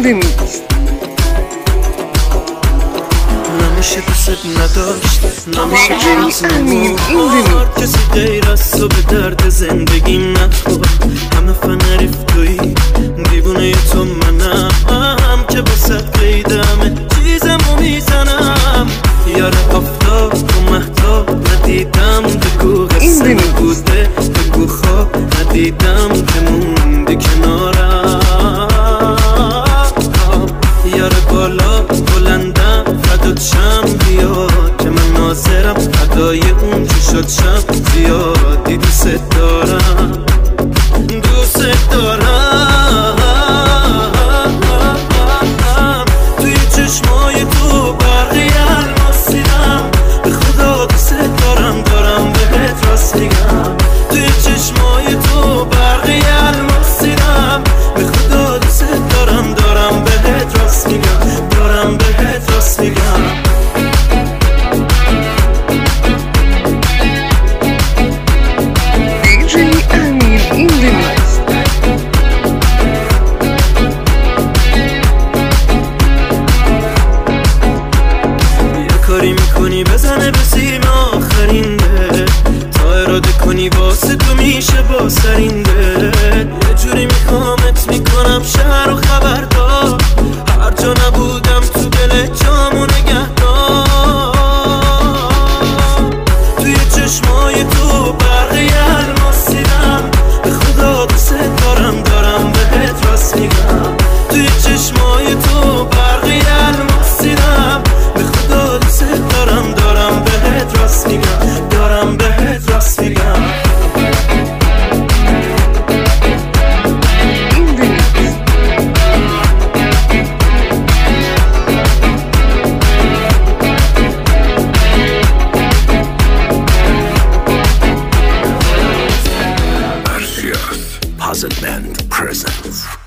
remix. نمیشه دوست نداشت، نمیشه DJ امیر این remix. کسی غیر از تو به درد زندگیم نخور. همه فنریف توی دیوونه تو منم که باست قیدمه چیزمو میزنم. یاره آفتاب و مهتاب ندیدم، بگو قصه نبوده، بگو خواب ندیدم که موندی کنارم. یاره بالا بلندم فدات شم بیا که من ناظرم، فدای اون چی شد شم زیادی دوست دارم، دوست دارم. توی چشمای تو برقی الماسیدم، به خدا دوست دارم، دارم بهت راست میگم. توی چشمای تو برقی الماسیدم، به خدا دوست دارم، دارم بهت راست میگم، دارم بهت راست میگم. DJ امیر این remix. یه کاری میکنی بزنه به سیم آخرین ده، تا اراده کنی واسه تو میشه با سرینده. یه جوری میخوامت میکنم شهر و خبردار، هر جا نبودم تو دل جامو نگهدار. توی چشمای تو برقی الماسیدم، به خدا دوست دارم، دارم بهت راست میگم. توی چشمای تو برقی الماسیدم، به خدا دوست دارم، دارم بهت راست میگم، دارم بهت راست میگم. این remix. Puzzle Band presents